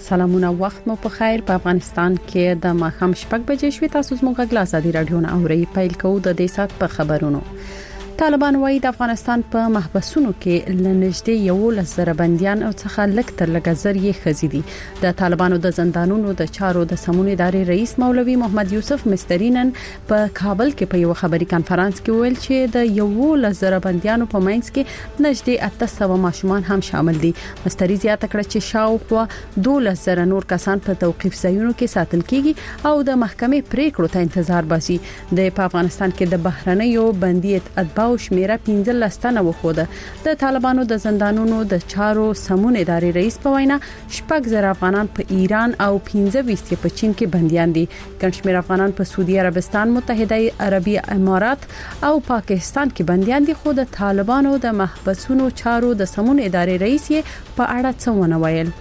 سلامونه وخت مو په خیر. په افغانستان کې د ماښام شپږ بجې شوي. تاسو زموږ غږ لا ازادي رادیو نه اوري. پیل کوو د دې سات په خبرونو. طالبان وايي د افغانستان په محبسونو کې لنږدې 11,000 بنديان او څخه لږ تر لږه زر یې خزيدي. د طالبانو د زندانونو د چارو د سمون ادارې رئیس مولوي محمد یوسف مسترینن په کابل کې په یو خبري کانفرنس کې ویل چې د 11,000 بنديانو په منځ کې نږدې 800 ماشومان هم شامل دي. مستری زیاته کړه چې شاوخوا 12,000 نور کسان په توقيف ځایونو کې ساتل کیږي او د محکمې پریکړو ته انتظار باسي. د افغانستان کې د بهرنیو بندیت اتباع او شمیره 15 تنه وخوده. د طالبانو د زندانونو د چارو سمون ادارې رئیس په وینا 6,000 افغانان په ایران او 15 په چین کې بنديان دي. ګڼ شمېر افغانان په سعودي عربستان، متحده عربي امارات او پاکستان کې بنديان دي. خو د طالبانو د محبسونو چارو د سمون ادارې رئیس یې په اړه څه ونه ویل.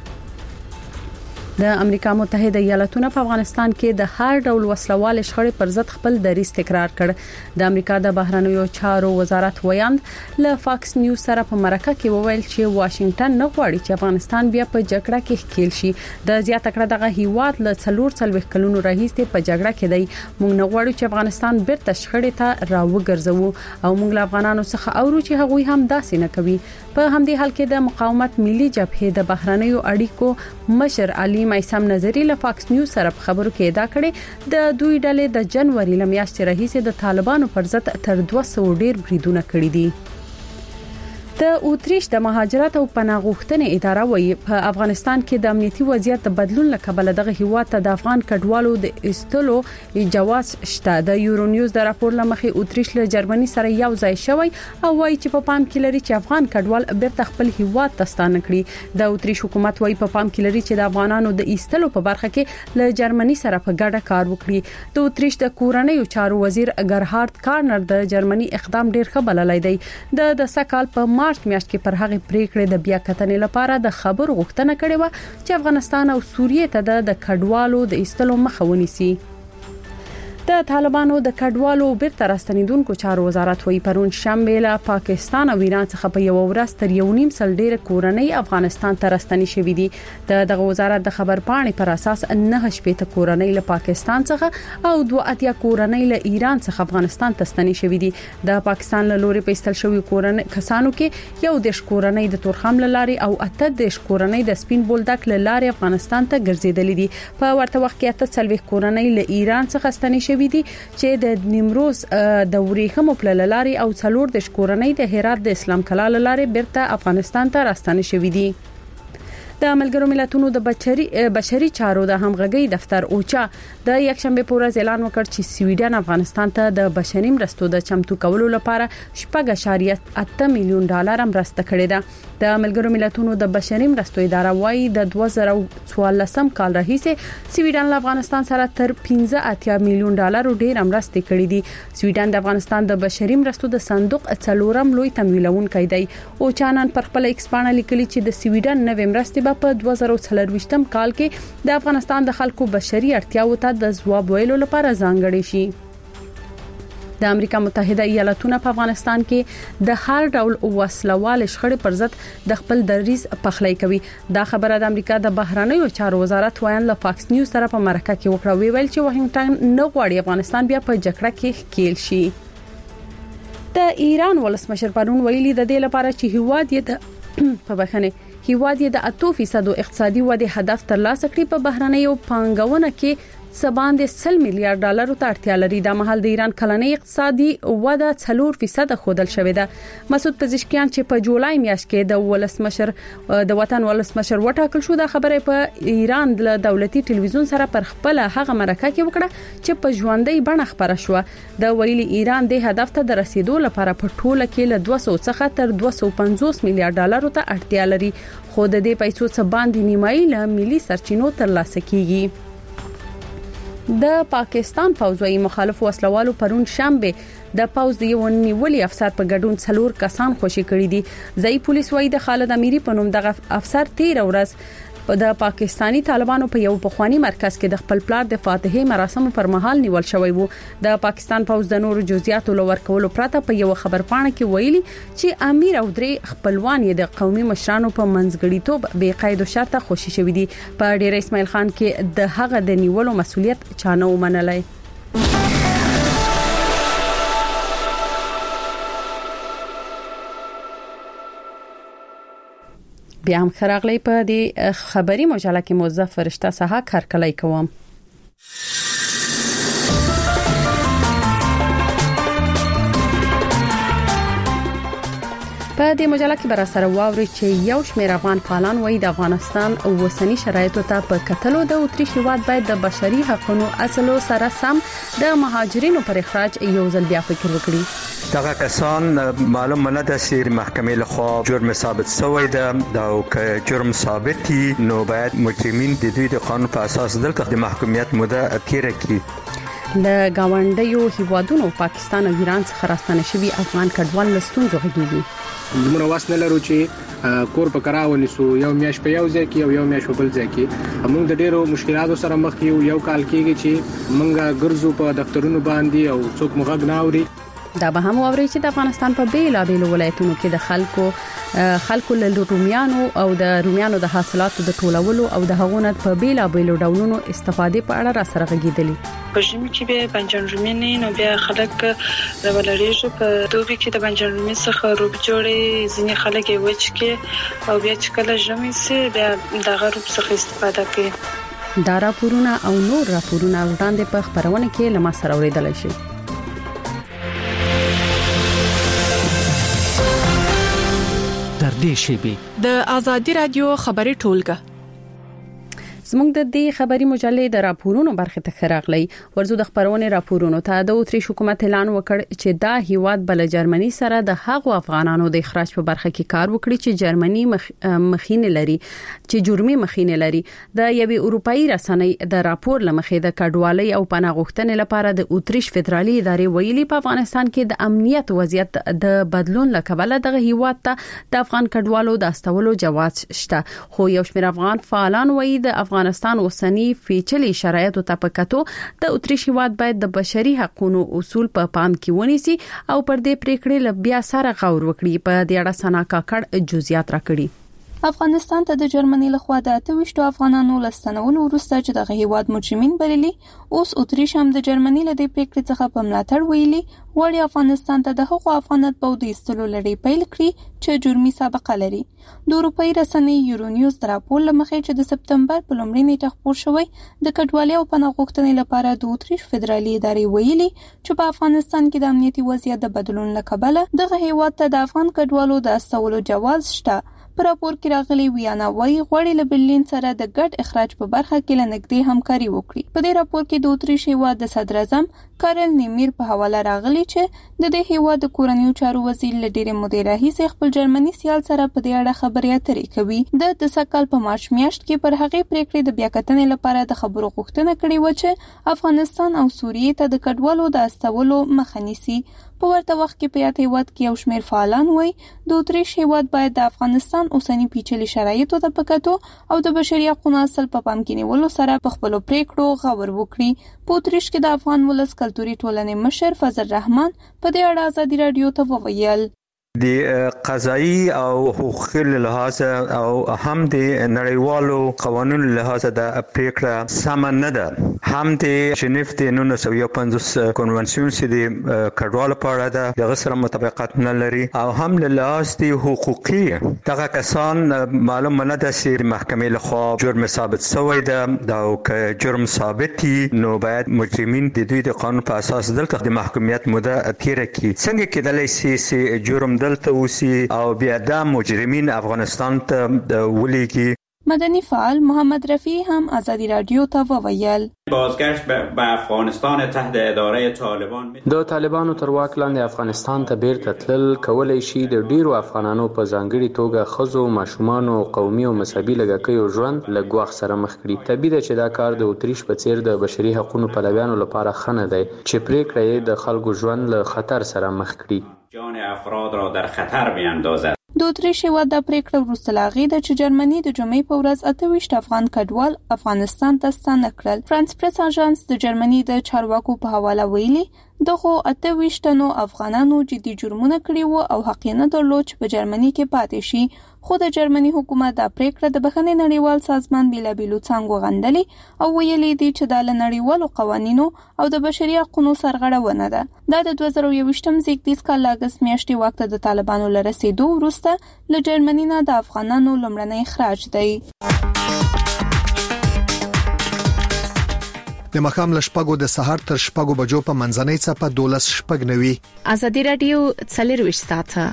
د امریکا متحده ایالاتونو په افغانستان کې د هر ډول وسلوال شخړې پر ضد خپل دریځ تکرار کړ. د امریکا د بهرنیو چارو وزارت ویاند له فاکس نیوز سره په مرکه کې وویل چې واشنگټن نه غواړي چې افغانستان بیا په جګړه کې ښکیل شي. د زیاته کړه دغه هیواد له 4 کلونو راهیسې په جګړه کې دی. موږ نه غواړو چې افغانستان بیرته شخړې ته راوګرځوو او موږ له افغانانو څخه اورو چې هغوی هم داسې نه کوي. په همدې حال کې د مقاومت ملي جبهې د بهرنیو اړیکو مشر علي مایسم نظری له فاکس نیوز سره په خبرو کې ادعا کړې د دوی ډلې د جنوري لمیاشتې راهیسې د طالبانو پر ضد تر 200 ډیر بریدونه کړي دي. د اوتریش د مهاجرت او پناه غوښتنې اداره وایي په افغانستان کې د امنیتي وضعیت د بدلون لکبل دغه هیواد ته د افغان کډوالو د استلو جواز شته. د یورو نیوز د راپور لمخې اوتریش له جرمني سره یو ځای شوی او وایي چې په پام کې لري چې افغان کډوال بیرته خپل هیواد ته ستانه کړي. د اوتریش حکومت وایي په پام کې لري چې د افغانانو د استلو په برخه کې له جرمني سره په ګډه کار وکړي. د اوتریش د کورنیو چارو وزیر ګرهارد کارنر د جرمني اقدام ډیر ښه بللی دی. د سکهال په مارچ میاشت کې پر هغه پریکړې د بیا کتنې لپاره د خبرو غوښتنه کړې و چې افغانستان او سوریه ته د کډوالو د ایستلو مخه ونیسي. د طالبانو د کډوالو بیرته راستنیدونکو چارو وزارت وی پرون شنبه له پاکستان او ایران څخه په یو ورځ تر 1.5 ډیر کورنۍ افغانستان ته راستنی شوې دي. دغه وزارت د خبر پاڼې پر اساس 9 شپې کورنۍ له پاکستان څخه او 2 کورنۍ له ایران څخه افغانستان ته ستنی شوې دي. د پاکستان له لوري په استل شوی کورنۍ کسانو کې یو د کورنۍ د تورخم لاري او 8 کورنۍ د سپین بولدک لاري افغانستان ته ګرځیدلې دي. په ورته وخت کې 8 کورنۍ له ایران څخه ستنی شوې دي چې د نیمروز د وریښمو پل لاري او 4 کورنۍ د هرات د اسلام کلا لاري بیرته افغانستان ته راستنه شوې دي. د ملګرو ملتونو د بشري چارو د همغږي دفتر اوچا د یکشنبه په ورځ اعلان وکړ چې سویډن افغانستان ته د بشري مرستو د چمتو کولو لپاره 4.8 میلیون ډالر مرسته کړې ده. د ملګرو ملتونو د بشري مرستو اداره وايي د 2014 کال راهیسې سویډن له افغانستان سره تر 15 میلیون ډالر ډیر مرستې کړې دي. سویډن د افغانستان د بشري مرستو د صندوق څلورم لوی تمویلونکی دی. اوچانن پر خپل ایکس باندې لیکلي چې د سویډن نوې مرستې په 2024 کال کې د افغانستان د خلکو بشري اړتیاو ته د ځواب ویلو لپاره ځانګړې شي. د امریکا متحده ایالاتونو په افغانستان کې د هر ډول وسلوال شخړې پر ضد د خپل دریځ پخلی کوي. دا خبره د امریکا د بهرنیو چارو وزارت ویاند له فاکس نیوز سره په مرکه کې وکړه. ویل چې واشنگټن نه غواړي افغانستان بیا په جګړه کې ښکیل شي. د ایران ولسمشر پرون ویلي د دې لپاره چې هیواد یې په بخښنه هیواد یې د 8% اقتصادي ودې هدف ترلاسه کړي. په بهرنیو پانګونه کې سباند 100 میلیارډ ډالر ته اړتیا لري. د مهال د ایران کلنۍ اقتصادي وده 4% خودل شوې ده. مسعود پزشکیان چې په جولای میاشت کې د وطن ولسمشر وټاکل شو، دا خبره په ایران د دولتي ټلویزیون سره پر خپل هغه مرکه کې وکړه چې په ژوندۍ بڼه خبره شو. د ویلي ایران د هدف ته د رسیدو لپاره په ټوله کې له 200 څخه تر 250 میلیارډ ډالر ته اړتیا لري. خو د دې پیسو څخه باندې نیمایي له ملي سرچینو ترلاسه کیږي. د پاکستان فوجي مخالف وسلوالو پرون شنبه د پوز د یو نیولي افسر په ګډون 4 کسان خوشي کړي دي. ځای پولیس وایي د خالد امیری په نوم دغه افسر 13 ورځ د پاکستانی طالبانو په یو پخوانی مرکز کې د خپل پلار د فاتحه مراسم پر مهال نیول شوی وو. د پاکستان پوز د نورو جزئیاتو لور کولو پرته په یو خبرپاڼه کې ویلي چې امیر او درې خپلوان یې د قومي مشرانو په منځګړیتوب بې قید شرطه خوشي شوی دي. په ډیر اسماعیل خان کې د هغه د نیولو مسولیت چانه ومنلای. بیا هم خراغلی په دې خبري مجله کې موظف فرشته صحه کارکلای کوم. په دې مجله کې بر سره واوري چې یو شمېر افغان فعالان وایي د افغانستان اوسنی شرایطو ته په کتلو د اتریش هیواد باید د بشري حقوقو اصلو سره سم د مهاجرینو پر اخراج یو ځل بیا فکر وکړي. دغه کسان معلومه نه ده چې محکمې لخوا جرم ثابت شوی ده او که جرم ثابتي نو باید مجرمین د دوی د قانون په اساس دلته د محکومیت موده تیره کړي. له گاونډیو هیوادونو پاکستان او ایران څخه راستنه شوي افغان کډوال لستونزو غږیږي. موږ واسنه لرو چې کور په کراونی سو یو میاش په یو ځای کې او یو میاش په بل ځای کې موږ د ډیرو مشکلاتو سره مخ یو کال کېږي چې موږ ګرځو په دفترونو باندې او څوک موږ نه اوري. دا به هم اوري چې د افغانستان په بیلابېلو ولایتونو کې د خلکو له رومیانو او د رومیانو د حاصلاتو د ټولولو او د هغونو په بیلابېلو ډولونو استفادې په اړه را سره غږیدلی. په ژمي کې به بنجان رومي نو بیا خلک راولریږي په دوبي کې د بنجان رومي څخه روب جوړي ځینې خلک یې وچ کې او بیا چې کله ژمي سي بیا دغه روب څخه استفاده کوي. دا راپورونه او نور راپورونه وړاندې په خبرونه کې لمر سره اوریدل شي. تر دې شی د آزادی رادیو خبري ټولګه زموږ د دې خبري مجلې د راپورونو برخه ته خراغلی ورزو د خبرونه راپورونو ته د اتریش حکومت اعلان وکړ چې دا هیواد بل جرمني سره د هغو افغانانو د اخراج په برخه کې کار وکړي چې جرمني مخینه لري چې جرمي مخینه لري. د یوې اروپאי رسنۍ د راپور لمخې د کډوالۍ او پناه غوښتنې لپاره د اتریش فدرالي ادارې ویلي په افغانستان کې د امنیت وضعیت د بدلون لکبله دغه هیواد ته د افغان کډوالو د استولو جواز شته. خو یو شمېر افغان فعالان وایي د افغانستان اوسنی پیچلي شرایطو ته پکاتو د اتریش هیواد باید د بشري حقوقو اصول په پام کې ونیسي او پر دې پریکړې لبیا سره غور وکړي. په دې اړه سنا کاکړ جزئیات راکړي. افغانستان ته د جرمني لخوا د 28 افغانانو لستنولو وروسته چې دغه هیواد مجرمین بللي اوس اتریش هم د جرمني له دې پریکړې څخه په ملاتړ ویلي وړي افغانستان ته د حقوق افغانات په دې استلو لري پیل کړی چې جرمي سابقه لري. د اروپאי رسنۍ یورونیوز د راپور لمخې چې د سپتمبر په لومړۍ نیټه خبر شوی د کډوالۍ او پناه غوښتنې لپاره د اتریش فدرالي ادارې ویلي چې په افغانستان کې د امنیتي وضعیت د بدلون لکبله دغه هیواد ته د افغان کډوالو د استولو جواز شته. په راپور کې راغلي ویانا وایي غوړي له برلین سره د ګډ اخراج په برخه کې لنګدې همکاري وکړي. په دې راپور کې د اتریش هیواد د صدر اعظم کارل نیمیر په حواله راغلي چې د دې هیواد د کورنیو چارو وزیر له ډېرې مودې راهیسې خپل جرمني سیال سره په دې اړه خبرې اترې کوي. د سکهال په مارچ میاشت کې پر هغې پریکړې د بیاکتنې لپاره د خبرو غوښتنه کړې و چې افغانستان او سوریې ته د کډوالو د استولو مخه نیسي. په ورته وخت کې په یاد هیواد کې یو شمېر فعالان وایي د اتریش هیواد باید د افغانستان اوسنی پیچلي شرایطو ته پکاتو او د بشري حقوقو اصل په پام کې نیولو سره په خپلو پریکړو غور وکړي. په اتریش کې د افغان ولس کلتوري ټولنې مشر فضل رحمان په دې اړه آزادي رادیو ته وویل د قضایي او حقوقي لحاظ او هم د نړیوالو قوانینو لحاظ د پریکړه سم نه ده. هم د جنیف د 1950 کنونسیون چې د کډوالو په اړه ده دغه سره مطابقت نه لري او هم له لحاظ د حقوقي دغه کسان معلومه نه ده چې محکمې لخوا جرم ثابت شوی ده او که جرم ثابتي نو باید مجرمین د دوی د قانون په اساس دلته د محکومیت موده تیره کړي. څنګه کېدلی شي جرم دلته اوسي او بیا د مجرمین افغانستان ته ولېږي. مدني فعال محمد رفیع هم آزادی رادیو ته وویل بازگشت به افغانستان تحت اداره طالبان د طالبانو تر واک لاندې افغانستان ته بیرته تلل کولای شي د ډیرو افغانانو په ځانګړي توګه خزو ماشومان او قومي او مذهبي لږکیو ژوند له ګواښ سره مخ کړي. طبیعي ده چې دا کار د اتریش په څیر د بشري حقوقو پلویانو لپاره ښه نه دی چې پریکړه یې د خلکو ژوند له خطر سره مخ کړي. جان افراد را در خطر بیاندازد. د اتریش هیواد د پریکړه وروسته لاغي د چې جرمني د جمعې په ورځ 28 افغان کډوال افغانستان ته ستانه کړل. فرانس پریس اژانس د جرمني د چارواکو په حواله ویلي دغه 28 تنو افغانانو جدي جرمونه کړي وو او حق نه درلود چې په جرمني کې پاتې شي، خو د جرمني حکومت د پریکړه د بخښنې نړیوال سازمان بیلابیلو څنګه غندلي او ویلي دي چې د نړیوالو قوانینو او د بشري حقوقو سرغړونه ده. دا د 2021م زیږدیز کال اگست میاشتې وخت د طالبانو لرسېدو وروسته له جرمني نه د افغانانو لومړنی اخراج دی. د مخام لشپګو د سحر تر شپګو بجو په منځنۍ څپه 12:09 ازادي رادیو 24 ساعته.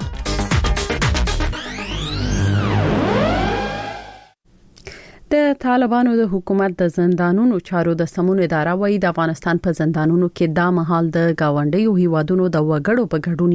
د طالبانو د حکومت د زندانونو چارو د سمون اداره وایي د افغانستان په زندانونو کې دا مهال د گاونډیو هیوادونو د وګړو په ګډون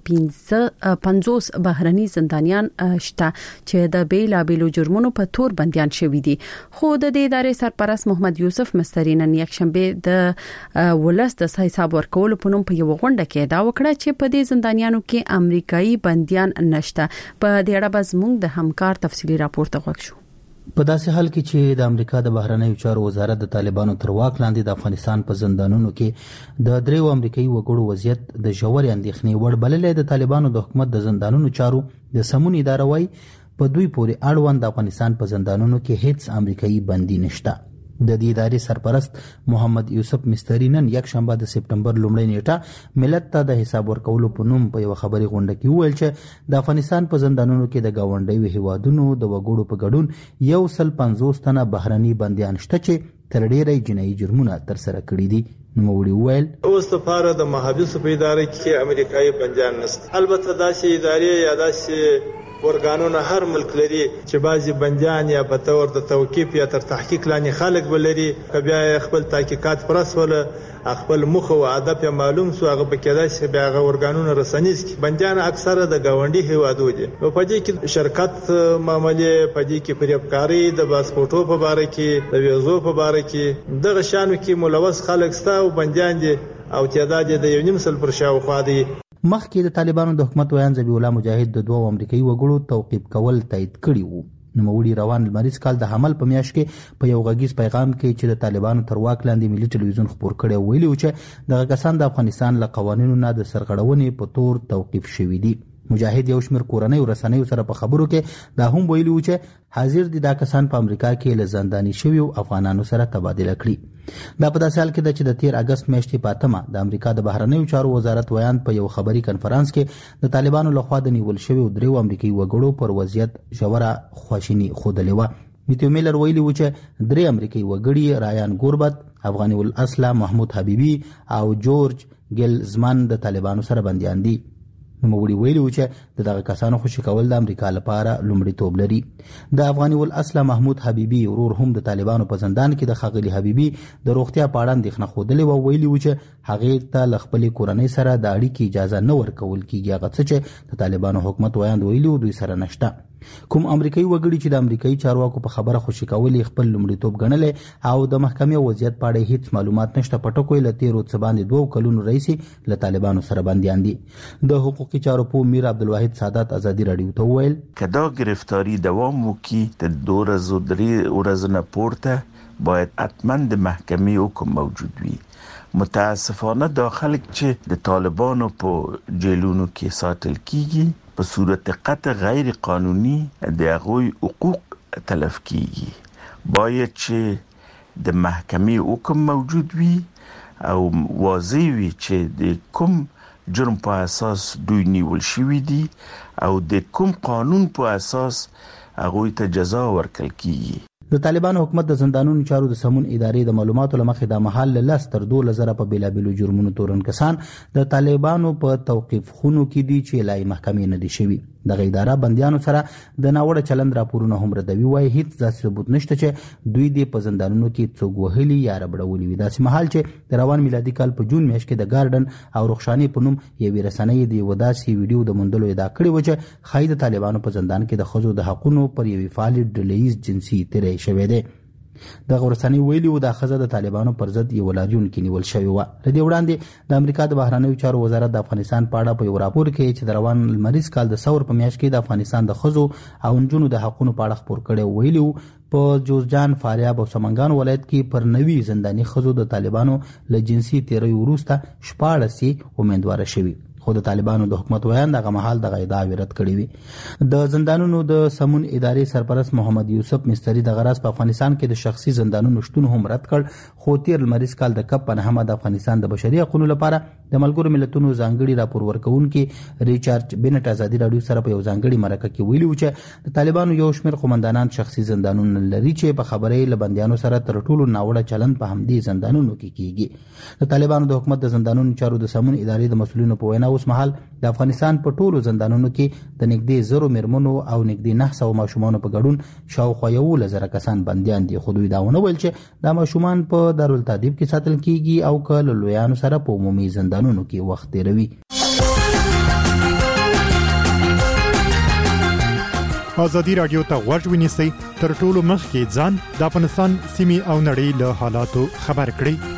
150 بهرني زندانیان شته چې د بیلابیلو جرمونو په تور بنديان شوي دي. خو د دې ادارې سرپرست محمد یوسف مستری نن یکشنبه د ولس د حساب ورکولو په نوم په یو غونډه کې دا وکړه چې په دې زندانیانو کې امریکایي بنديان نشته. په دې اړه به زموږ د همکار تفصیلی راپور ته غوښ شو. په داسې حال کې چې د امریکا د بهرنیو چارو وزارت د طالبانو تر واک لاندې د افغانستان په زندانونو کې د دریو امریکایي وګړو وضعیت د ژورې اندېښنې وړ بللې، د طالبانو د حکومت د زندانونو چارو د سمون اداره وايي په دوی پورې اړوند د افغانستان په زندانونو کې هیڅ امریکایي بندي نشته. د دې ادارې سرپرست محمد یوسف مستری نن یکشنبه د سپټمبر لومړۍ نیټه ملت ته د حساب ورکولو په نوم په یو خبري غونډه کې وویل چې د افغانستان په زندانونو کې د گاونډیو هیوادونو د وګړو په ګډون 150 تنه بهرني بنديان شته چې تر ډیره جنایي جرمونه تر سره کړي دي. نوموړي وویل اوس لپاره د محابسو په اداره کې امریکایي بنديان نشته. البته داسې ادارې یا داسې ورګانونه هر ملک لري چې بعضي بنديان یا په تور د توقيف یا تر تحقیق لاندې خلک بلري، کبیا خپل تحقیقات پرسوله خپل مخ او هدف معلوم سو هغه په کېدای شي بیا هغه ورګانونه رسنیز کی بنديان اکثره د گاونډي هیوادو دي. په دې کې شرکت معاملې، په دې کې پریبکاری، د پاسپورتو په باره کې، د ویزو په باره کې دغه شانو کې ملوث خلک ستا او بنديان دي او تعداد د 1.5 پر شاوخوا دي. مخکې د طالبانو د حکومت ویان ذبیح الله مجاهد د دوه امریکایي وګړو توقیف کول تایید کړي وو. نوموړي روان لمریز کال د حمل په میاشت کې په یو غږیز پیغام کې چې د طالبانو تر واک لاندې ملي ټلویزیون خبر کړی ویلي و چې دغه کسان د افغانستان له قوانینو نه د سرغړونې په تور توقیف شوي دي. مجاهد یو شمېر کورنۍ رسنیو سره په خبرو کې دا هم ویلي و چې حاضر دي دا کسان په امریکا کې له زنداني شویو افغانانو سره تبادله کړي. دا په داسې حال کې ده چې د 13 اگست میاشتې په 8 د امریکا د بهرنیو چارو وزارت ویان په یو خبري کنفرانس کې د طالبانو لخوا د نیول شویو دریو امریکایي وګړو پر وضعیت ژوره خواشیني ښودلې وه. میتیو میلر ویلي و چې درې امریکایي وګړي رایان ګوربت، افغاني الاصله محمود حبیبي او جورج ګیلزمن د طالبانو سره بنديان دي. نوموړي ویلي و چې دغه کسانو خوشي کول د امریکا لپاره لومړیتوب لري. د افغاني الاصله محمود حبیبي ورور هم د طالبانو په زندان کې د خاغلی حبیبي د روغتیا په اړه اندېښنه ښودلې و. ویلي و چې هغې ته له خپلې کورنۍ سره د اړیکې اجازه نه ورکول کیږي، هغه څه چې د طالبانو حکومت ویاند ویلي و دوی سره نشته. کوم امریکایي وګړي چې د امریکایي چارواکو په خبره خوشي کولې خپل لومړیتوب ګڼلې او د محکمې وضعیت په اړه هیڅ معلومات نشته، په ټکو یې له تیرو څه باندې 2 کلونو راهیسې له طالبانو سره بندیان دي. د حقوقي چارو پوه میر عبدالواحد سادات ازادي رادیو ته وویل که دا گرفتاری دوام وکړي د 2 ورځو 3 ورځې نه پورته باید حتما د محکمې حکم موجود وي. متاسفانه دا خلک چې د طالبانو په جیلونو کې ساتل کیږي په صورت قطع غیر قانوني د هغوی حقوق تلف کیږي. باید چې د محکمې حکم موجود وي او واضح وي چې د کوم جرم په اساس دوی نیول شوي دي او د کوم قانون په اساس هغوی ته جزا ورکړل کیږي. د طالبانو حکومت د زندانونو چارو د سمون ادارې د معلوماتو لمخې د محل له 10 تر 12,000 په بیلابیلو جرمونو تورن کسان د طالبانو په توقیف خونو کې دي چې لای محکمې نه دي شوي. دغه اداره بندیانو سره د ناوړه چلند راپورونه هم ردوي. وایي هیڅ داسې ثبوت نشته چې دوی د په زندانونو کې څوک وهلي یا ربړولي وي. داسې مهال چې د روان میلادي کال په جون میاشت کې د ګارډن او رخشاني په نوم یوې رسنۍ د یو داسې ویډیو د موندلو ادعا کړې و چې ښایي د طالبانو په زندان کې د ښځو د حقونو پر یوې فعالې ډلهییز جنسي تیری شوی دی. د غورسانی ویلي و د خزه د طالبانو پر ضد یو لاریون کې نیول شوی و. لدی وړاندې د امریکا د بهرنیو چارو وزارت د افغانستان په اړه په یو راپور کې چې د روان لمریز کال د ثور په میاشت کې د افغانستان د خزو او نجونو د حقوقو په اړه خبر کړي ویلي په جوزجان، فاریاب او سمنګان ولایت کې پر نوي زنداني خزو د طالبانو له جنسي تیری وروسته 14 امیدوار شوي، خو د طالبانو د حکومت ویان دغه مهال د غیدا ویرت کړی وي. د زندانونو د سمون ادارې سرپرست محمد یوسف مستری د غرض په افغانستان کې د شخصي زندانونو شتون هم رد کړ، خو تیر لمریز کال د کپ په نامه د افغانستان د بشري حقوقو لپاره د ملګرو ملتونو ځانګړي راپور ورکونکي ریچارډ بنټ ازادي راډیو سره په یو ځانګړي مرکه کې ویلي و چې د طالبانو یو شمېر قومندانان شخصي زندانونه لري چې په خبرې له بندیانو سره تر ټولو ناوړه چلند په همدې زندانونو کې کیږي. د طالبانو د حکومت د زندانونو چارو د سمون ادارې د مسؤلینو په وینا اوس مهال د افغانستان په ټولو زندانونو کې د نږدې 0 میرمنو او نږدې 900 ماشومان په ګډون شاوخوا 1,000 کسان بنديان دي، خو دوی دا ونه ویل چې دا ماشومان په دارالتادیب کې ساتل کیږي او کله لویانو سره په عمومي زندانونو کې وخت تیروي. ازادي رادیو ته غوږ ونیسئ، تر ټولو مخکې ځان د افغانستان سیمې او نړۍ له حالاتو خبر کړئ.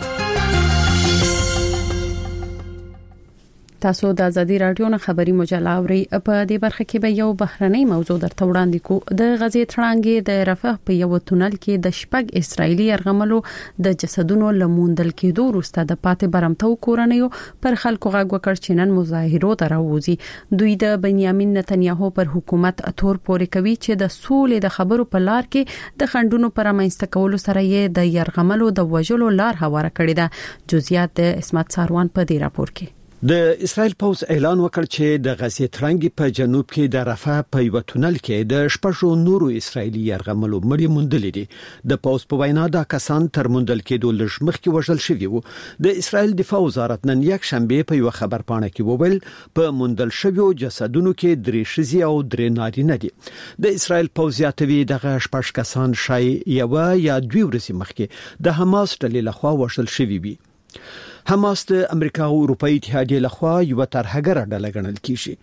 تاسو د ازادي رادیو نه خبري مجله اورئ. په دې برخه کې به یو بهرنۍ موضوع درته وړاندې کو. د غزې تړانګې د رفح په یو تونل کې د شپږ اسرایلی يرغملو د جسدونو لموندل کېدو وروسته د پاتې برمتو کورنیو پر خلکو غږ وکړ چې نن مظاهرو ته راوځي. دوی د بنیامین نتنیاهو پر حکومت اتور پورې کوي چې د سولې د خبرو په لار کې د خندونو پر منځته کولو سره یې د يرغملو د وژلو لار هواره کړې ده. جزئیات د اسمت ساروان په دې راپور کې. د اسرائیل پوز اعلان وکړ چې د غزې تړانګې په جنوب کې د رفح په یو تونل کې د شپږو نورو اسرایلی يرغملو مړي موندل دي. د پوز په وینا دا کسان تر موندل کېدو لږ مخکې وژل شوي وو. د اسرائیل دفاع وزارت نن یک شنبه په یو خبرپاڼه کې وویل په موندل شویو جسدونو کې 3 ښځې او 3 نارینه دي. د اسرائیل پوز یاتوي دغه شپږ کسان شای یو یا 2 ورځې مخکې د حماس ډلې لخوا وژل شوي وي. حماس د امریکا او اروپאי اتحادیې لخوا یو ترهګر ډله ګڼل کیږي.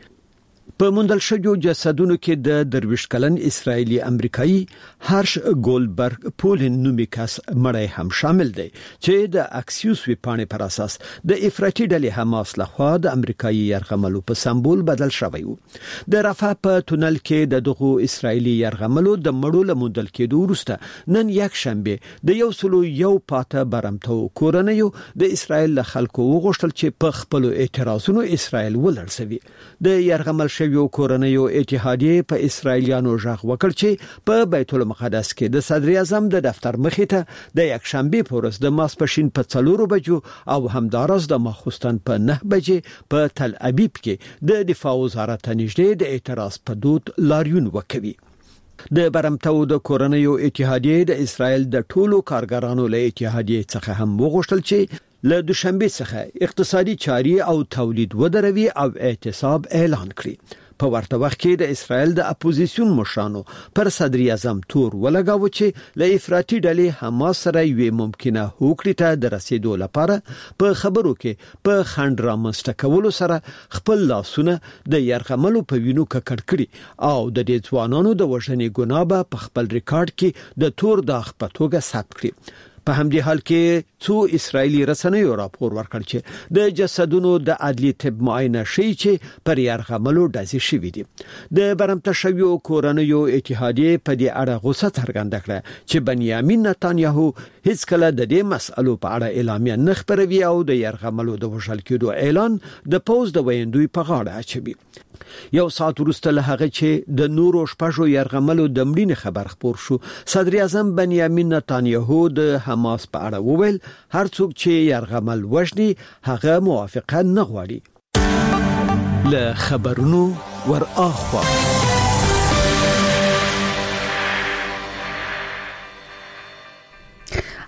په موندل شویو جسدونو کې د درویش کلن اسرایلی امریکایي هارش ګولدبرګ پولن نومي کس مړی هم شامل دی چې د اکسیوس ویپانې پر اساس د افراطي ډلې حماس لخوا د امریکایي يرغملو په سمبول بدل شوی وو. د رفح په تونل کې د دغو اسرایلی يرغملو د مړو لموندل کېدو وروسته نن یک شنبه د 101 پاته برمتو کورنیو د اسرایل له خلکو وغوښتل چې په خپل اعتراضونو اسرایل ولړسوي. د يرغمل یو کورنیو اتحادیه په اسرایلیانو ژغ وکړ چې په بیت المقدس کې د صدر اعظم د دفتر مخې ته د یک شنبه په ورځ د ماسپښین په 4 بجو او همدارس د ماخوستن په 9 بجې په تل ابیب کې د دفاع وزارت نږدې د اعتراض په دود لاریون وکوي. د برمتو د کورنیو اتحادیه د اسرایل د ټولو کارګرانو له اتحادیه څخه هم وغوښتل چې له دوشنبه څخه اقتصادي چاري او تولید ودروي او اعتصاب اعلان کړي. په ورته وخت کې د اسرایل د اپوزیسیون مشرانو پر صدر اعظم تور ولګاوه چې له افراطي ډلې حماس سره یو ممکنه هوکړې ته د رسیدو لپاره په خبرو کې په خند رامنځته کولو سره خپل لاسونه د يرغملو په وینو ککړ کړي او د دې ځوانانو د وژنې ګناه به په خپل ریکارډ کې د تور داغ په توګه ثبت کړي. په همدې حال کې څو اسرایلی رسنیو راپور ورکړ چې د جسدونو د عدلي طب معاینه شي چې پر يرغملو ډزې شوې دي. د برمته شویو کورنیو اتحادیه په دې اړه غوسه څرګنده کړه چې بنیامین نتنیاهو هیڅ کله د دې مسألو په اړه اعلامیه نه خبروي او د يرغملو د وژل کېدو اعلان د پوز د ویندوی په غاړه اچوي. یو ساعت وروسته له هغه چې د نورو شپږو يرغملو د مړینې خبر خبر شو، صدر اعظم بنیامین نتنیاهو د حماس په اړه وویل هر څوک چې يرغمل وژني هغه موافقه نه غواړي. له خبرونو ور اخوا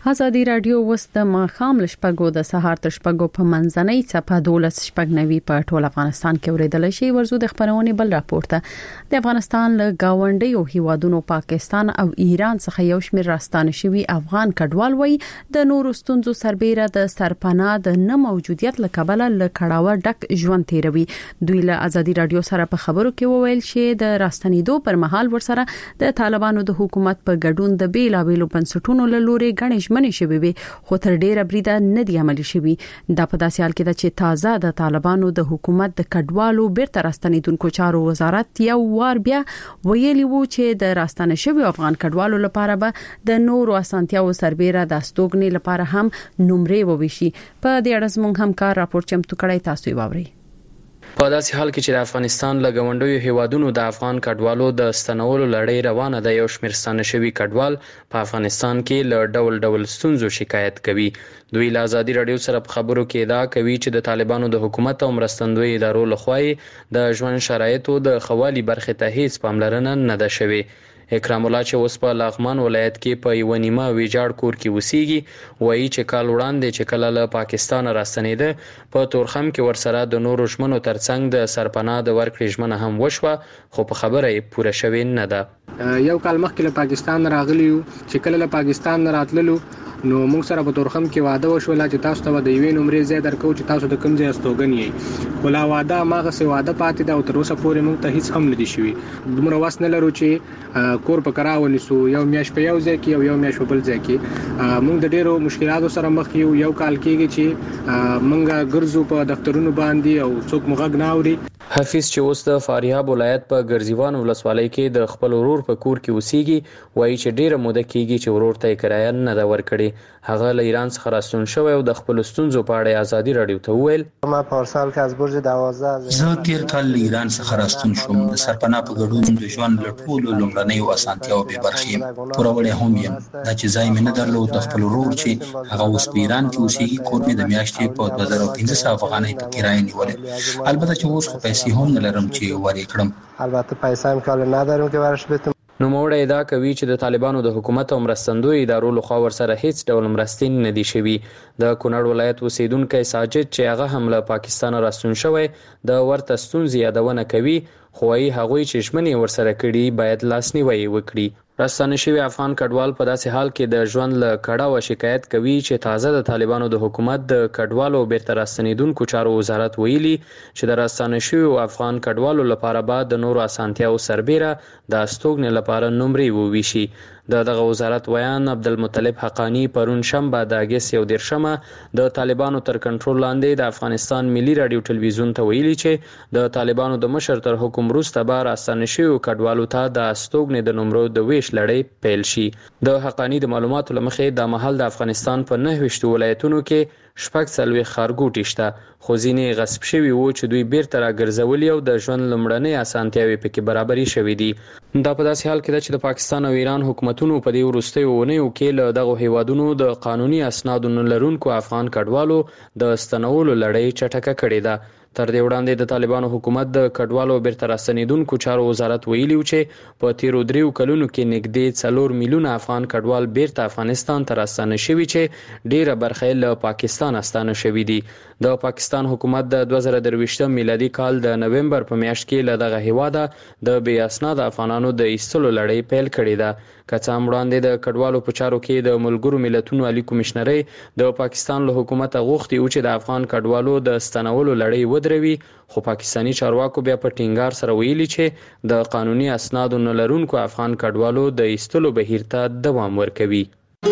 ازادي رادیو وست د ماخام لشپګو د سهار تر شپګو په منځنۍ چپه 12:90 په ټول افغانستان کې اوریدل شي. ورزو د خبرونه بل راپورته د افغانستان له گاونډیو هیوادونو پاکستان او ایران څخه یو شمېر راستانه شوی افغان کډوال وای د نورو ستونزو سربېره د سرپناه د نه موجودیت لکبله له کړهوه ډک ژوند تیروي. دوی له ازادي رادیو سره په خبرو کې وویل چې د راستنیدو پر مهال ورسره د طالبانو د حکومت په ګډون د بیلابېلو بنسټونو له لوري غنښ منې شوی وي خو تر ډیره بریده نه دی عملی شوی. دا په داسې حال کې ده چې تازه د طالبانو د حکومت د کډوالو بیرته راستنیدونکو چارو وزارت یو وار بیا ویلي وو چې د راستنه شوی افغان کډوالو لپاره به د نورو اسانتیاو سربېره د استوګنې لپاره هم نمرې وویشي. په دې اړه زموږ همکار راپور چمتو کړی، تاسو یې واورئ. په داسې حال کې چې د افغانستان له گاونډیو هیوادونو د افغان کډوالو د ستنولو لړۍ روانه ده، یو شمېر ستانه شوي کډوال په افغانستان کې له ډول ډول ستونزو شکایت کوي. دوی له ازادي رادیو سره په خبرو کې ادعا کوي چې د طالبانو د حکومت او مرستندوی ادارو لخوا د ژوند شرایطو د خوالي برخې ته هیڅ پاملرنه نه ده شوې. اکرام الله چې اوس په لغمان ولایت کې په یو نیمه ویجاړ کور کې وسیږي، وایي چې کال وړاندې چې کله له پاکستان راستنیده په تورخم کې ورسره د نورو ژمنو ترڅنګ د سرپناه د ورکړې ژمنه هم وشوه، خو په خبره یې پوره شوې نه ده. یو کال مخکې له پاکستان راغلی چې کله له پاکستان راتللو نو موږ سره په تورخم کې واده وشول چې تاسو ته د یوې نمرې ځای درکو چې تاسو د کوم ځای استوګن یې، خو لا واده ماغه سي واده پاتې ده او تر اوسه پورې موږ ته هیڅ هم نه دي شوی. دومره واس نه لرو چې کور په کرا ونیسو، یو میاش په یو ځای کې او یو میاش په بل ځای کې. موږ د ډیرو مشکلاتو سره مخ یو کال کېږي چې موږ ګرځو په دفترونو باندې او څوک موږ نه اوري. حفیظ چې اوس د فاریاب ولایت په ګرځیوان ولسوالۍ کې د خپل ورور په کور کې اوسېږي، وایي چې ډیره موده کېږي چې ورور ته کرایه نه ده ورکړې. هغه له ایران څخه راستون شوی او د خپل ستونزو په اړه ازادي رادیو ته وویل: ما پارسال کې از برج 12 زه تیر کال له ایران څخه راستون شوم. د سرپناه په ګډون د ژوند له ټولو لومړنیو اسانتیاو به برخې پوروړې هم یم. دا چې ځای مې نه درلود، د خپل ورور چې هغه اوس په ایران کې اوسېږي کور مې د میاشتې په 2500 افغانۍ په کرایه نیولې. البته چې اوس خو پیسې هم نه لرم چې ورې کړم. البته پیسې هم کال نه درم که ورش بتم. نوموړی ادعا کوي چې د طالبانو د حکومت او مرستندوی ادارو لخوا ورسره هیڅ ډول مرستې نه دي شوي. د کونړ ولایت اوسیدونکی ساجد چې هغه هم له پاکستان راستون شوی د ورته ستونزې یادونه کوي، خو وايي هغوی چې ژمنې ورسره کړي باید لاسنیوی وکړي. راستانه شوی افغان کډوال په داسې حال کې د ژوند له کړهوه شکایت کوي چې تازه د طالبانو د حکومت د کډوالو بیرته راستنیدونکو چارو وزارت ویلي چې د راستانه شوی افغان کډوالو لپاره به د نورو اسانتیاو سربېره د استوګنې لپاره نمرې وویشي. دغه وزارت ویان عبدالمطلب حقانی پرون شنبه د اگست 11 د طالبانو تر کنټرول لاندې د افغانستان ملي رادیو ټلویزیون ته ویلي چې د طالبانو د مشر تر حکم وروسته به راستانه شویو کډوالو ته د استوګنې د نمرو د ویش لړۍ پیل شي. د حقانی د معلوماتو له مخې د مهال د افغانستان په 9 ولایتونو کې شپږ څلوېښت ښارګوټي شته، خو ځینې غصب شوي وو چې دوی بیرته راګرځولي او د ژوند لومړنۍ اسانتیاوې پکې برابرې شوې دي. دا په داسې حال کې ده چې د پاکستان او ایران حکومتونو په دې وروستیو اونیو کې له دغو هیوادونو د قانوني اسنادو نه لرونکو افغان کډوالو د ستنولو لړۍ چټکه کړې ده. تر دې وړاندې د طالبانو حکومت د کډوالو بیرته راستنیدونکو چارو وزارت ویلي و چې په تیرو 3 کلونو کې نږدې 4 میلیونه افغان کډوال بیرته افغانستان ته راستانه شوي چې ډیره برخه له پاکستان استانه شوي دي. د پاکستان حکومت د 2023 میلادي کال د نومبر په میاشت کې له دغه هیواده د بې اسناده افغانانو د ایستلو لړۍ پیل کړې ده. که څه هم وړاندې د کډوالو په چارو کې د ملګرو ملتونو عالی کمشنرۍ د پاکستان له حکومته غوښتي و چې د افغان کډوالو د ستنولو لړۍ ودروي، خو پاکستانی چارواکو بیا په ټینګار سره ویلي چې د قانوني اسنادو نه لرونکو افغان کډوالو د ایستلو بهیر ته دوام ورکوي.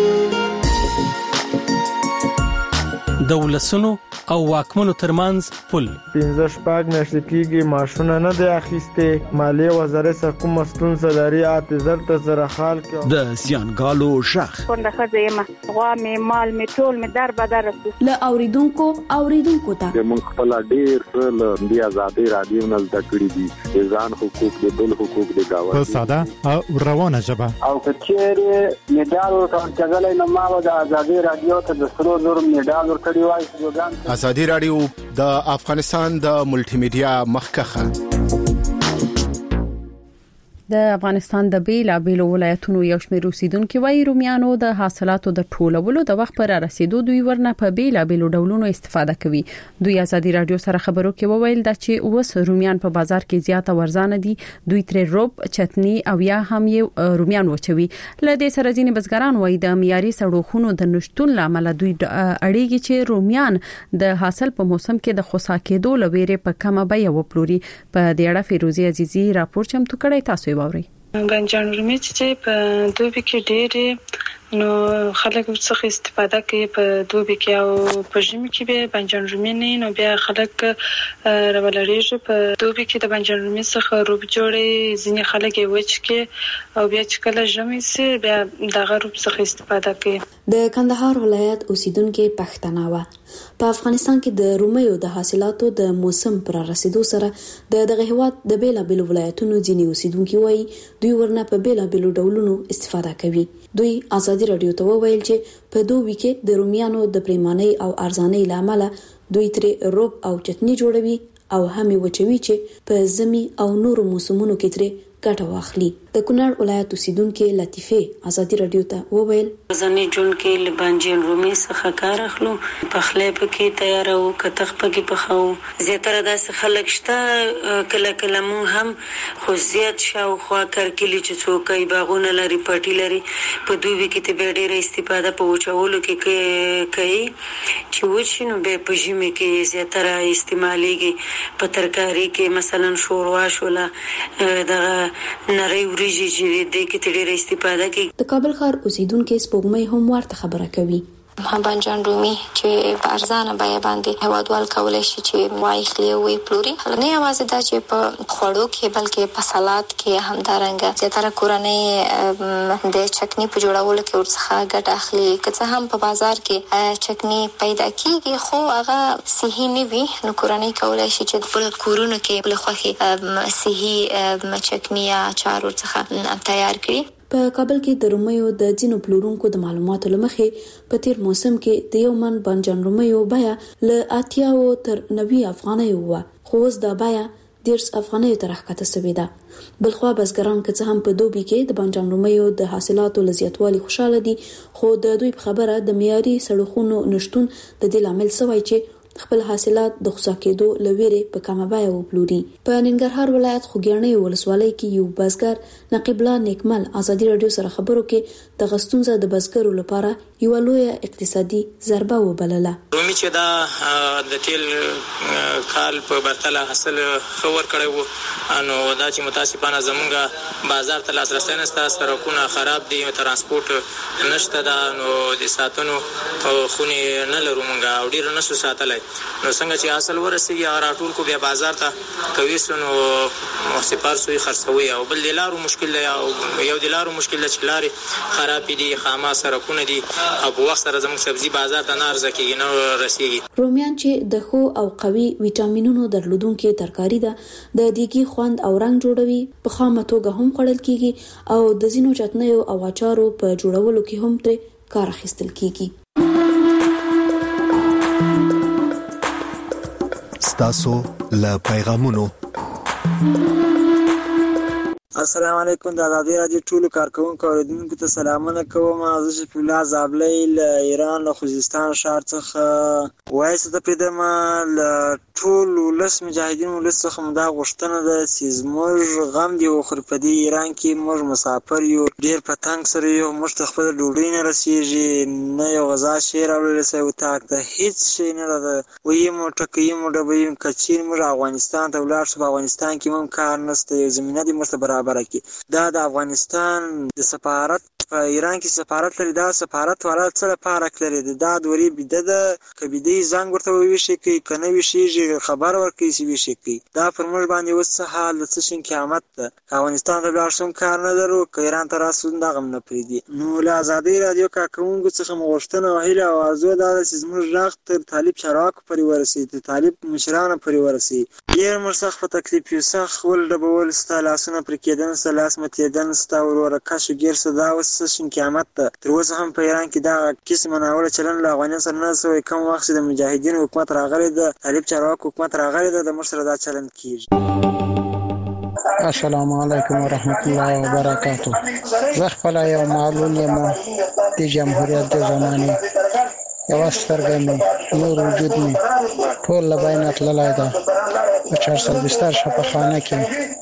د ولسونو او واکمنو ترمنځ پل 15 میاشتې کېږي معاشونه نه دی اخیستې. مالیې وزارت څخه کومه ستونزه لري اعتذار ته سره حال کې د زیانګالو شخ څنګه خزیمه غوا مې مال مې ټول مې در بدر له اوریدونکو ته موږ خپل ډېر له دې ازادي رادیو نه زده کړې دي ځان حقوق دي بل حقوق دي گاوه په ساده او روانه ژبه او کچېره میډال ورکړل نو ما د ازادي رادیو ته د 300 میډال ورکړی وای. ازادي رادیو د افغانستان د ملټي میډیا مخکخه د افغانستان د بیلابیلو ولایتونو یو شمېر اوسیدونکو وايي رومیانو د حاصلاتو د ټولولو د وخت پر رسیدو دوی ورنه په بیلابیلو ډولونو استفاده کوي. دوی ازادي رادیو سره خبرو کې وویل چې اوس رومیان په بازار کې زیاته ورزانه دي. دوی تر روب، چتنی او یا هم یو رومیان وچوي. لدې سره ځینې بزګران وايي د معیاري سړوخونو د نشټون لامل دوی اړیږي چې رومیان د حاصل په موسم کې د خوسا کېدو لويره په کمه بیه وپلوري. په دې اړه فیروزي عزیزي راپور چمتو کړی، تاسو واورئ. بنجان رومي چې په دوبي کې ډېر نو خلک څخه استفاده کوي په دوبي کې او په ژمي کې به بنجان رومي نه نو بیا خلک راولریږي. په دوبي کې د بنجان رومي څخه روب جوړي، ځینې خلک یې وچ کې او بیا چې کله ژمي سي بیا دغه روب څخه استفاده کوي. د کندهار ولایت اوسیدونکو پښتانه و په افغانستان کې د رومیو د حاصلاتو د موسم پر رسیدو سره دغه هیواد د بیلابیلو ولایتونو ځینې اوسیدونکو وایي دوی ورنه په بیلابیلو ډولونو استفاده کوي. دوی ازادي رادیو ته وویل چې په دوبي کې د رومیانو د پریمانۍ او ارزانۍ لامل دوی ترې روب او چتنی جوړوي او هم وچوي چې په زمي او نورو موسمونو کې ترې ګټه واخلي. د کونړ ولایت اوسیدونکو لطیفه ازادي رادیو ته وویل ځنې جون کې لبانجین رومي څخه کار اخلو، په خلیب کې تیارو، کتخ پکې پخاو. زیاتره داسې خلک شته کله کله مون هم خو زیات شاو خوا کرکلی چې څوک باغونه لري، پټی لري، په دوی کې ته به ډېر استفاده په وچولو کې کوي چې وچینو به په ژمي کې زیاتره استعماليږي. په ترکاری کې مثلا شوروا شولا د نری وريجي چې د کې ډېر استفاده کوي. د کابل ښار اوسیدونکو سپوږمۍ هم ورته خبره کوي. بنجان رومي چې په ارزانه بیه باندې هوادوال کولای شي چې وایخلي وي پلوري. نه یوازې دا چې په خوړو کې بلکې په سلاد کې همدارنګه زیاتره کورنۍ د چکنی په جوړولو کې ورڅخه ګټه اخلي. که څه هم په بازار کې چکنی پیدا کیږي خو هغه صحي نه وي، نو کورنۍ کولای شي چې په کورونو کې بل خوخي صحي چکنی یا اچار ورڅخه تیار کړي. په کابل کې د رومیو د ځینو پلورونکو د معلوماتو لمخې په تیر موسم کې د یو من بنجان رومیو بیه له 80 تر 90 افغانۍ و، خو اوس د بیه 10 افغانۍ ته راښکته شوې ده. بلخوا بزګران که څه هم په دوبي کې د بنجان رومیو د حاصلاتو له زیاتوالي خوشاله دي، خو د دوی په خبره د معیاري سړوخونو نشټون د دې لامل شوی چې خپل حاصلات د خوسا کېدو لويره په کمه بیه وپلوري. په ننګرهار ولایت خوګیاڼي ولسوالۍ کې یو بزګر نقیب الله نیکمل ازادي رادیو سره خبرو کې د غستونزه د بزګرو لپاره یو لوی اقتصادي ضربه وبلله. رومي چې دا د تیل کال په برتله حاصل خبر کړی وو، نو دا چې متاسفانه زمونږ بازار ته لاسرسي نشته، سړکونه خراب دي، ترانسپورت نشته، دا نو د ساتنو خونې نه لرو مونږ او ډیر نشو ساتلای. نو څنګه چې حاصل ورسېږي هغه راټول کو بیا بازار ته کوي نو سپار سوی خرڅوي. او بل دلارو مشکل دی، یو دلارو مشکل دی چې لارې خراب دي، خامه سړکونه دي او په وخت سره زموږ سبزي بازار ته نه ارزه کېږي، نه رسېږي. رومیان چې د ښو او قوي ویټامینونو درلودونکي ترکاری ده، د دیګي خوند او رنګ جوړوي، په خامه توګه هم خوړل کېږي او د ځینو چټنیو او اچارو په جوړولو کې هم ترې کار اخیستل کېږي. تاسو له پیغامونو. السلام علیکم. د ازادي رادیو ټولو کارکونکو اوریدونکو ته سلامونه کوم. زه شفیع الله زابلی له ایران له خوزستان ښار څخه وایسته ته پیدم. له ټول ولس مجاهدین ولس څخه مو دا غوښتنه ده چې زموږ غم دی وخوري. په دې ایران کې موږ مسافر یو، ډېر په تنګ سره یو، موږ ته خپله ډوډۍ نه رسېږي، نه یو غذا شی راوړلی شوی اتاق ته، هېڅ شی نه ده. ویمو ټکیمو ډبیو که چیرې موږ افغانستان ته ولاړ شو، په افغانستان کې هم کار نشته، یو زمینه دې موږ ته برابره کړي. دا د افغانستان د سفارت په ایران کې سفارت لري، دا سفارت والا څه لپاره لري؟ دا دوري بده ده، که بده زنګ ورته وویشي کوي، که نه ویشیږي خبر ورکوي چې ویشي کوي. دا پر موږ باندې اوس څه حال د څه شین قیامت ده. افغانستان ته لاړ شو کار نه لرو، که ایران ته راسو دغه نه پریدي. نو له ازادي رادیو کارکونکو څخه مو غوښتنه او هیله او ارزو ده چې زموږ غږ تر طالب چارواکو پورې ورسېږي، تر طالب مشرانو پورې ورسېږي. ډېر موږ سخت په تکلیف یو، سخت ولډبول ستا لاسونه پرې کېدن، ستا لاس متېدن، ستا وروره کش ګیر سه. دا اوس څه شین قیامت ده. تر اوسه هم په ایران کې دغه قسمه ناوړه چلند له افغانانو سره نه سوی. کوم وخت چې د مجاهدینو حکومت راغلی ده، طالب چارواکو حکومت راغلی ده، د موږ سره دا چلند کېږي. السلام علیکم ورحمت الله وبرکاتہ. زه خپل یو معلول یم د جمهوریت د زمانه یو سترګې مې نور وجود مې ټول لباینه تللای دا په 420 شفاخانه کې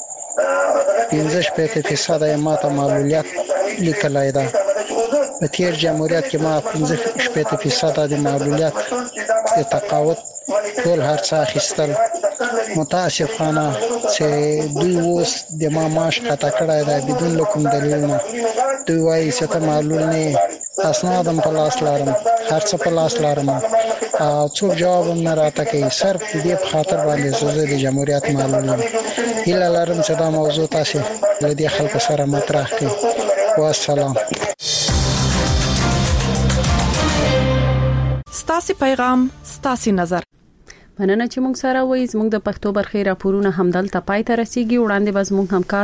15% یې ماته معلولیت لیکلای دا. په تیر جمهوریت کې ما 15% د معلولیت د تقاعد ټول هر څه اخیستل. متاسفانه چې دوی اوس د ما معاش خطا کړای دا بدون کوم دلیل نه. دوی وایي چې ته معلول نه اسنادم په لاس لارم هر څه په لاس لارم او څوک جواب نه راته کوي. صرف دې په خاطر باندې زه د جمهوریت معلول یم. هیله لرم چې دا موضوع تاسو له دې خلکو سره مطرح کړئ. والسلام. ستاسو پیغام ستاسو نظر. مننه چې موږ سره وایي. زموږ د پښتو برخې راپورونه همدلته پای ته رسیدي. وړاندې به زموږ همکار